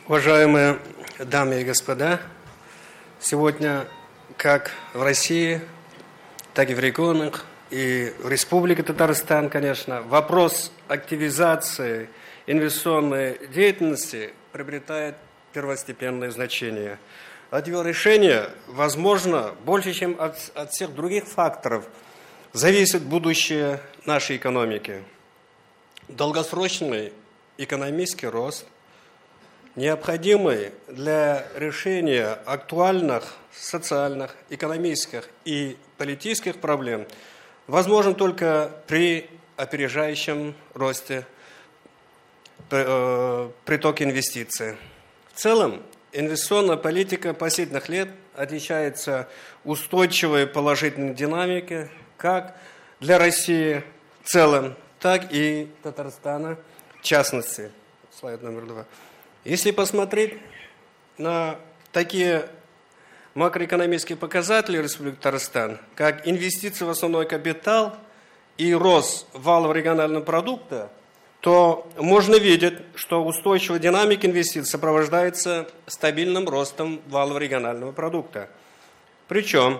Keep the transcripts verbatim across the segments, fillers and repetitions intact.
Уважаемые дамы и господа, сегодня как в России, так и в регионах, и в Республике Татарстан, конечно, вопрос активизации инвестиционной деятельности приобретает первостепенное значение. От его решения, возможно, больше, чем от, от всех других факторов, зависит будущее нашей экономики. Долгосрочный экономический рост, необходимый для решения актуальных социальных, экономических и политических проблем, возможен только при опережающем росте э, притока инвестиций. В целом, инвестиционная политика последних лет отличается устойчивой положительной динамикой как для России в целом, так и Татарстана в частности. Слайд номер два. Если посмотреть на такие макроэкономические показатели Республики Татарстан, как инвестиции в основной капитал и рост валового регионального продукта, то можно видеть, что устойчивая динамика инвестиций сопровождается стабильным ростом валового регионального продукта. Причем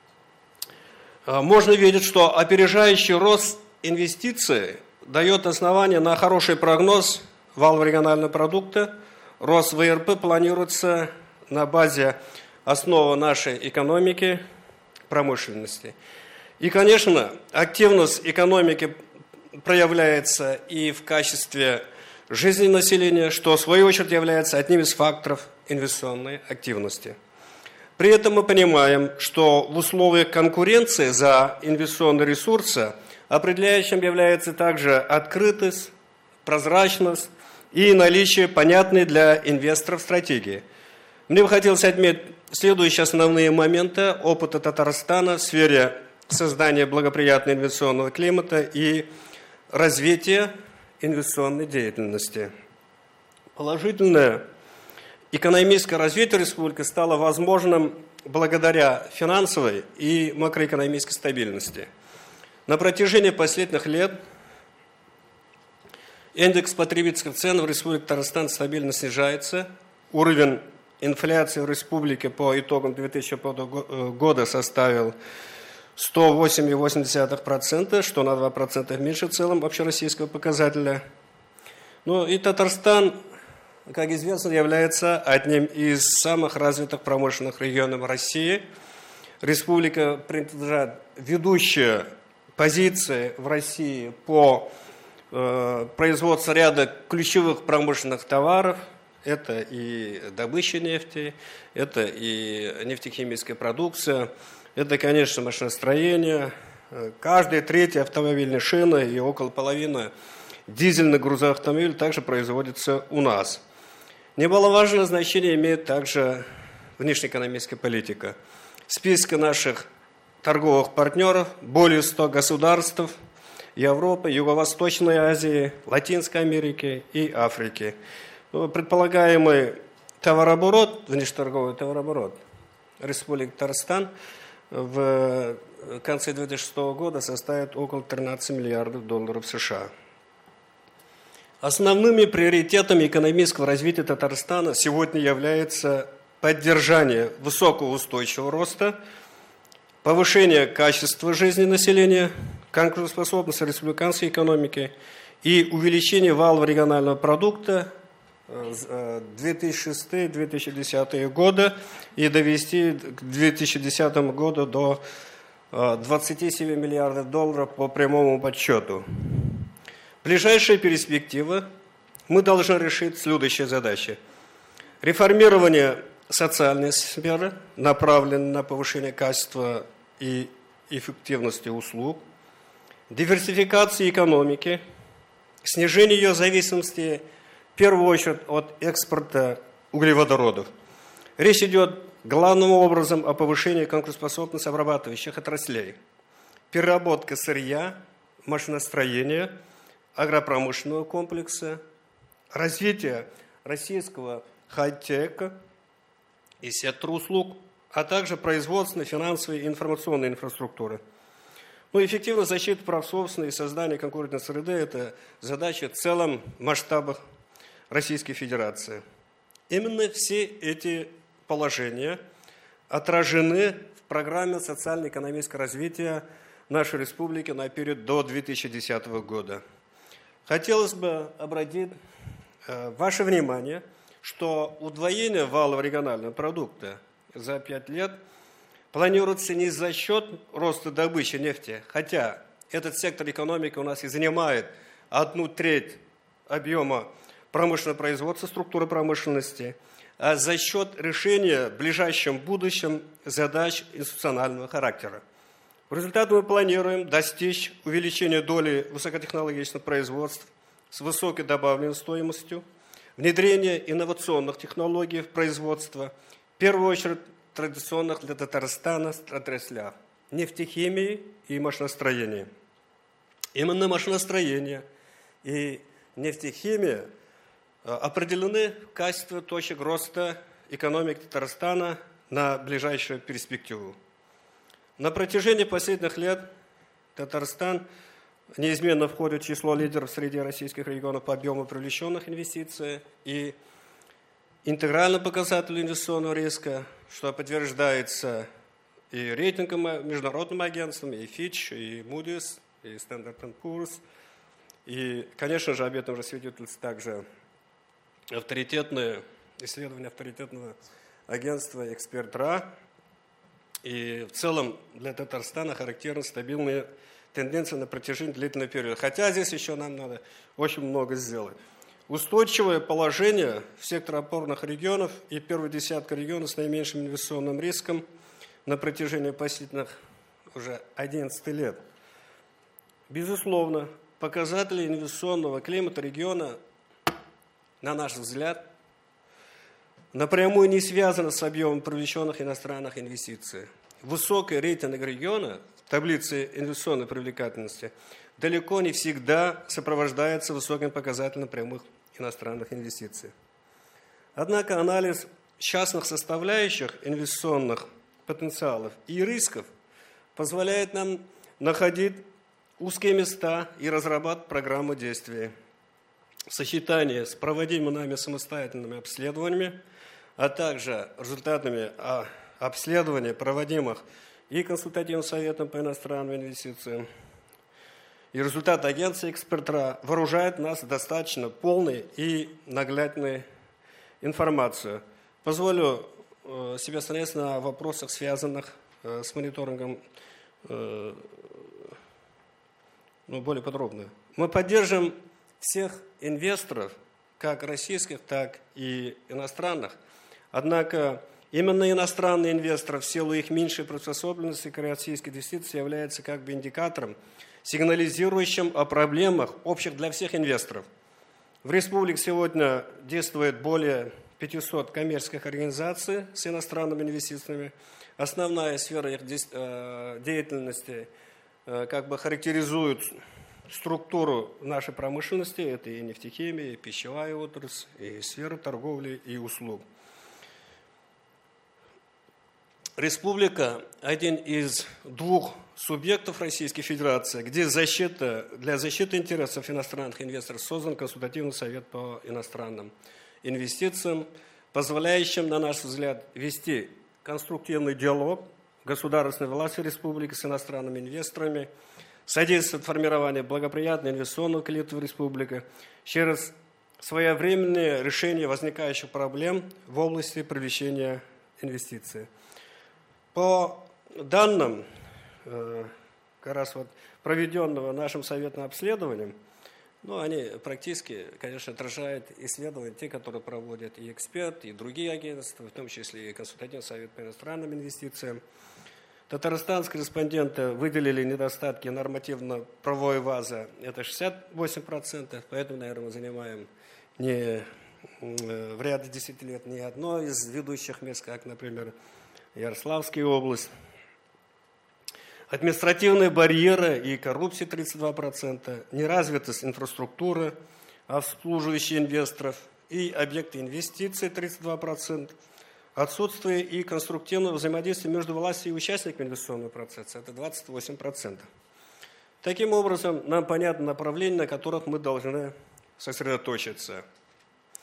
можно видеть, что опережающий рост инвестиций дает основание на хороший прогноз валового регионального продукта. Рост вэ эр пэ планируется на базе основы нашей экономики, промышленности. И, конечно, активность экономики проявляется и в качестве жизни населения, что в свою очередь является одним из факторов инвестиционной активности. При этом мы понимаем, что в условиях конкуренции за инвестиционные ресурсы определяющим является также открытость, прозрачность и наличие понятной для инвесторов стратегии. Мне бы хотелось отметить следующие основные моменты опыта Татарстана в сфере создания благоприятного инвестиционного климата и развития инвестиционной деятельности. Положительное экономическое развитие республики стало возможным благодаря финансовой и макроэкономической стабильности. На протяжении последних лет индекс потребительских цен в Республике Татарстан стабильно снижается. Уровень инфляции в республике по итогам две тысячи пятого года составил сто восемь целых восемь десятых процента, что на два процента меньше в целом общероссийского показателя. Ну и Татарстан, как известно, является одним из самых развитых промышленных регионов России. Республика принадлежит ведущей позиции в России по э, производству ряда ключевых промышленных товаров. Это и добыча нефти, это и нефтехимическая продукция, это, конечно, машиностроение. Каждая третья автомобильная шина и около половины дизельных грузовых автомобилей также производится у нас. Немаловажное значение имеет также внешнеэкономическая политика. Список наших торговых партнеров более ста государств Европы, Юго-Восточной Азии, Латинской Америки и Африки. Предполагаемый товарооборот, внешнеторговый товарооборот Республики Татарстан в конце две тысячи шестого года составит около тринадцати миллиардов долларов США. Основными приоритетами экономического развития Татарстана сегодня является поддержание высокого устойчивого роста, повышение качества жизни населения, конкурентоспособности республиканской экономики и увеличение валового регионального продукта две тысячи шестого — две тысячи десятого года и довести к две тысячи десятому году до двадцати семи миллиардов долларов по прямому подсчету. В ближайшие перспективы мы должны решить следующие задачи. Реформирование социальной сферы, направленное на повышение качества и эффективности услуг, диверсификация экономики, снижение ее зависимости в первую очередь от экспорта углеводородов. Речь идет главным образом о повышении конкурентоспособности обрабатывающих отраслей. Переработка сырья, машиностроения, агропромышленного комплекса, развитие российского хай-тека и сектора услуг, а также производственной, финансовой и информационной инфраструктуры. Ну, эффективная защита прав собственности и создание конкурентной среды – это задача в целом масштабах Российской Федерации. Именно все эти положения отражены в программе социально-экономического развития нашей республики на период до две тысячи десятого года. Хотелось бы обратить ваше внимание, что удвоение валового регионального продукта за пять лет планируется не за счет роста добычи нефти, хотя этот сектор экономики у нас и занимает одну треть объема промышленного производства, структуры промышленности, а за счет решения в ближайшем будущем задач институционального характера. В результате мы планируем достичь увеличения доли высокотехнологичных производств с высокой добавленной стоимостью, внедрение инновационных технологий в производство, в первую очередь традиционных для Татарстана отраслях – нефтехимии и машиностроения. Именно машиностроение и нефтехимия определены в качестве точек роста экономики Татарстана на ближайшую перспективу. На протяжении последних лет Татарстан неизменно входит в число лидеров среди российских регионов по объему привлеченных инвестиций и интегральным показателю инвестиционного риска, что подтверждается и рейтингом международным агентством, и Fitch, и Moody's, и Standard энд Poor's. И, конечно же, об этом же свидетельствует также авторитетное исследование авторитетного агентства «Эксперт.РА». И в целом для Татарстана характерны стабильные тенденции на протяжении длительного периода. Хотя здесь еще нам надо очень много сделать. Устойчивое положение в секторе опорных регионов и первой десятка регионов с наименьшим инвестиционным риском на протяжении последних уже одиннадцати лет. Безусловно, показатели инвестиционного климата региона, на наш взгляд, напрямую не связаны с объемом привлеченных иностранных инвестиций. Высокий рейтинг региона в таблице инвестиционной привлекательности далеко не всегда сопровождается высоким показателем прямых иностранных инвестиций. Однако анализ частных составляющих инвестиционных потенциалов и рисков позволяет нам находить узкие места и разрабатывать программы действий. В сочетании с проводимыми нами самостоятельными обследованиями, а также результатами обследований, проводимых и консультативным советом по иностранным инвестициям, и результаты агентства «Эксперт.РА» вооружают нас достаточно полной и наглядной информацию. Позволю себе остановиться на вопросах, связанных с мониторингом, ну, более подробно. Мы поддержим всех инвесторов, как российских, так и иностранных. Однако именно иностранные инвесторы в силу их меньшей приспособленности к российской инвестиции являются как бы индикатором, сигнализирующим о проблемах, общих для всех инвесторов. В республике сегодня действует более пятисот коммерческих организаций с иностранными инвестициями. Основная сфера их деятельности как бы характеризует структуру нашей промышленности. Это и нефтехимия, и пищевая отрасль, и сфера торговли и услуг. Республика – один из двух субъектов Российской Федерации, где защита, для защиты интересов иностранных инвесторов создан консультативный совет по иностранным инвестициям, позволяющим, на наш взгляд, вести конструктивный диалог государственной власти республики с иностранными инвесторами, содействует формированию благоприятного инвестиционного климата в республике через своевременное решение возникающих проблем в области привлечения инвестиций. По данным, как раз вот проведенного нашим советным обследованием, ну, они практически, конечно, отражают исследования, те, которые проводят и «Эксперт», и другие агентства, в том числе и Консультативный совет по иностранным инвестициям. Татарстанские респонденты выделили недостатки нормативно-правовой базы, это шестьдесят восемь процентов, поэтому, наверное, мы занимаем не, в ряде десяти лет не одно из ведущих мест, как, например, Ярославская область. Административные барьеры и коррупция тридцать два процента, неразвитость инфраструктуры, обслуживающие инвесторов и объекты инвестиций тридцать два процента, отсутствие и конструктивного взаимодействия между властью и участниками инвестиционного процесса, это двадцать восемь процентов. Таким образом, нам понятно направление, на которых мы должны сосредоточиться.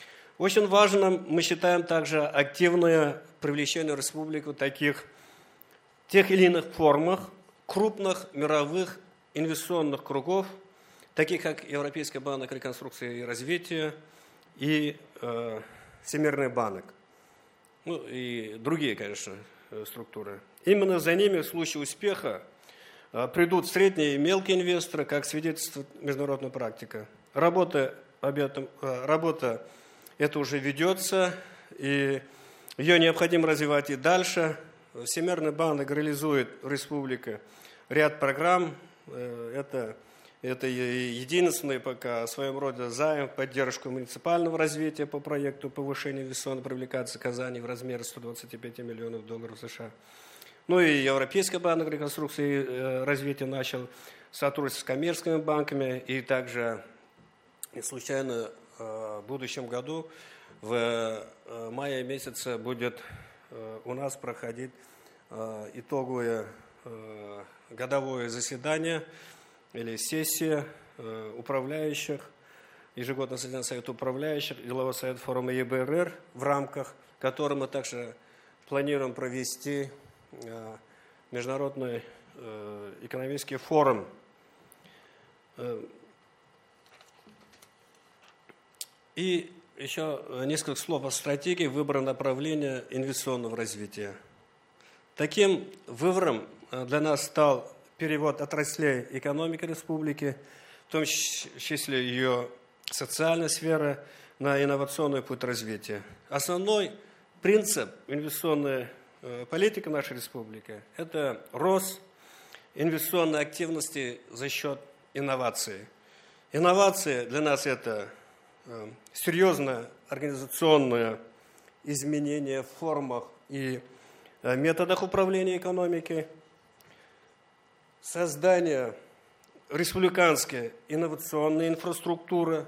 Очень важным мы считаем также активное привлечение в республику таких, тех или иных формах крупных мировых инвестиционных кругов, таких как Европейский банк реконструкции и развития и э, Всемирный банк, ну и другие, конечно, структуры. Именно за ними в случае успеха э, придут средние и мелкие инвесторы, как свидетельствует международная практика. Работа об этом, э, работа эта уже ведется, и ее необходимо развивать и дальше. Всемирный банк реализует в республике ряд программ. Это, это единственный пока в своем роде займ в поддержку муниципального развития по проекту повышения инвестиционной привлекательности Казани в размере ста двадцати пяти миллионов долларов США. Ну и Европейский банк реконструкции и развития начал сотрудничать с коммерческими банками, и также не случайно в будущем году в мае месяце будет у нас проходить итоговое годовое заседание или сессия управляющих, ежегодное заседание Совета управляющих, деловой совет форума Е Б Р Р, в рамках которого мы также планируем провести международный экономический форум. И еще несколько слов о стратегии выбора направления инвестиционного развития. Таким выбором для нас стал перевод отраслей экономики республики, в том числе ее социальная сфера, на инновационный путь развития. Основной принцип инвестиционной политики нашей республики – это рост инвестиционной активности за счет инноваций. Инновации для нас – это серьезное организационное изменение в формах и методах управления экономикой, создание республиканской инновационной инфраструктуры,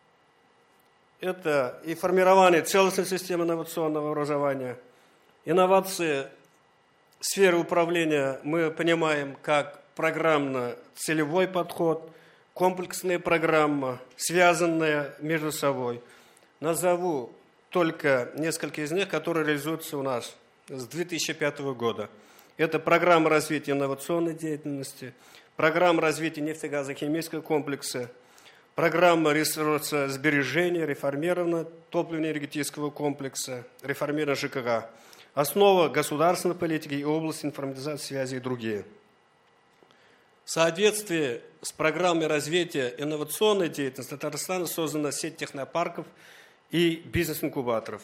это и формирование целостной системы инновационного образования. Инновации в сфере управления мы понимаем как программно-целевой подход, комплексные программы, связанные между собой. Назову только несколько из них, которые реализуются у нас с две тысячи пятого года. Это программа развития инновационной деятельности, программа развития нефтегазохимического комплекса, программа ресурсосбережения, реформирования топливно-энергетического комплекса, реформирования Ж К Х, основа государственной политики и область информатизации, связи и другие. В соответствии с программой развития инновационной деятельности в Татарстане создана сеть технопарков и бизнес-инкубаторов,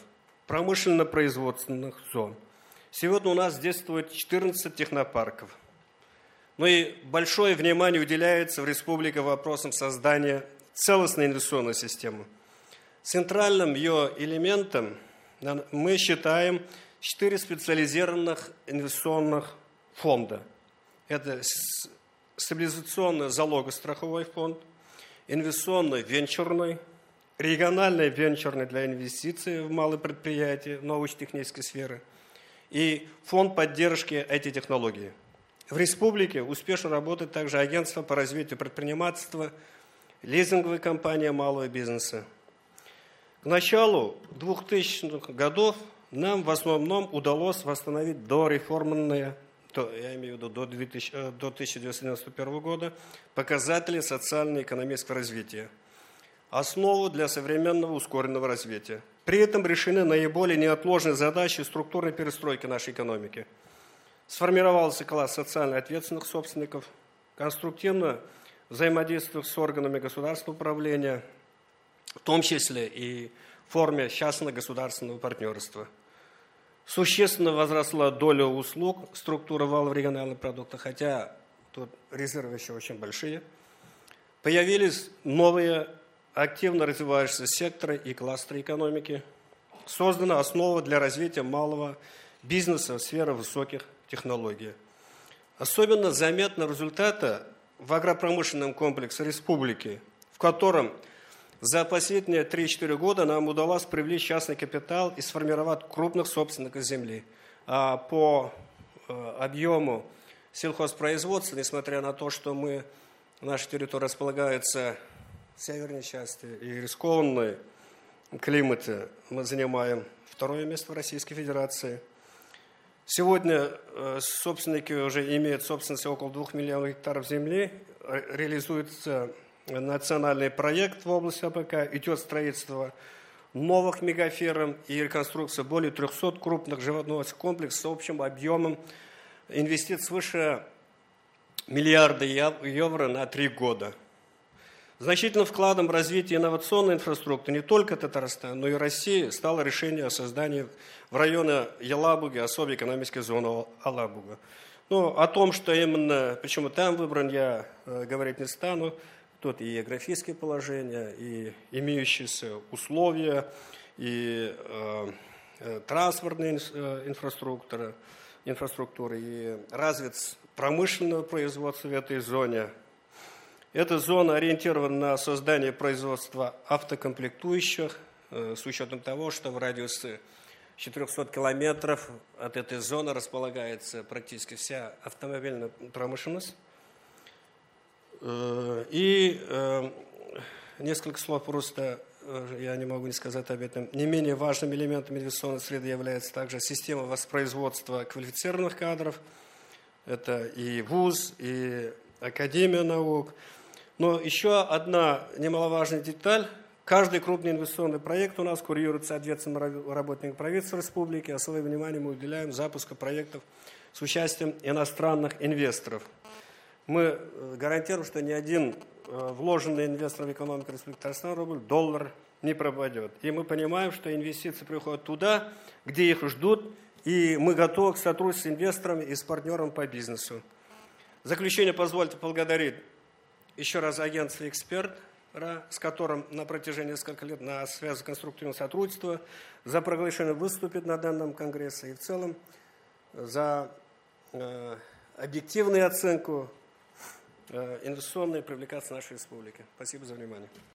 промышленно-производственных зон. Сегодня у нас действует четырнадцать технопарков. Ну и большое внимание уделяется в республике вопросам создания целостной инвестиционной системы. Центральным ее элементом мы считаем четыре специализированных инвестиционных фонда. Это стабилизационный залогостраховой фонд, инвестиционный венчурный, региональный венчурный для инвестиций в малые предприятия, научно-технической сферы и фонд поддержки ай ти-технологий. В республике успешно работает также агентство по развитию предпринимательства, лизинговая компания малого бизнеса. К началу двухтысячных годов нам в основном удалось восстановить дореформенные, то, я имею в виду до, две тысячи, до тысяча девятьсот девяносто первого года, показатели социально-экономического развития, основу для современного ускоренного развития. При этом решены наиболее неотложные задачи структурной перестройки нашей экономики. Сформировался класс социально ответственных собственников, конструктивно взаимодействует с органами государственного управления, в том числе и в форме частно-государственного партнерства. Существенно возросла доля услуг, структура валового регионального продукта, хотя тут резервы еще очень большие. Появились новые активно развивающиеся секторы и кластеры экономики. Создана основа для развития малого бизнеса в сфере высоких технологий. Особенно заметны результаты в агропромышленном комплексе республики, в котором за последние три-четыре года нам удалось привлечь частный капитал и сформировать крупных собственников земли. А по объему сельхозпроизводства, несмотря на то, что мы, наша территория располагается в северной части и рискованной, климате мы занимаем второе место в Российской Федерации. Сегодня собственники уже имеют собственность около двух миллионов гектаров земли. Реализуется национальный проект в области АПК. Идет строительство новых мегаферм и реконструкция более трехсот крупных животновых комплексов с общим объемом инвестиций свыше миллиарда евро на три года. Значительным вкладом в развитие инновационной инфраструктуры не только Татарстана, но и России стало решение о создании в районе Елабуги особой экономической зоны Алабуга. Ну, о том, что именно, почему там выбран, я э, говорить не стану. Тут и географические положения, и имеющиеся условия, и э, э, транспортная э, инфраструктура, инфраструктура, и развит промышленное производство в этой зоне. Эта зона ориентирована на создание производства автокомплектующих, э, с учетом того, что в радиусе четырехсот километров от этой зоны располагается практически вся автомобильная промышленность. Э, и э, несколько слов просто, э, я не могу не сказать об этом. Не менее важным элементом инвестиционной среды является также система воспроизводства квалифицированных кадров. Это и вуз, и Академия наук. Но еще одна немаловажная деталь. Каждый крупный инвестиционный проект у нас курируется ответственным работником правительства республики. Особое внимание мы уделяем запуску проектов с участием иностранных инвесторов. Мы гарантируем, что ни один вложенный инвестор в экономику Республики Татарстан рубль, доллар не пропадет. И мы понимаем, что инвестиции приходят туда, где их ждут, и мы готовы к сотрудничеству с инвесторами и с партнером по бизнесу. В заключение позвольте поблагодарить еще раз агентство «Эксперт», с которым на протяжении нескольких лет на связи конструктивного сотрудничества, за приглашение выступить на данном конгрессе и в целом за э, объективную оценку э, инвестиционной привлекательности нашей республики. Спасибо за внимание.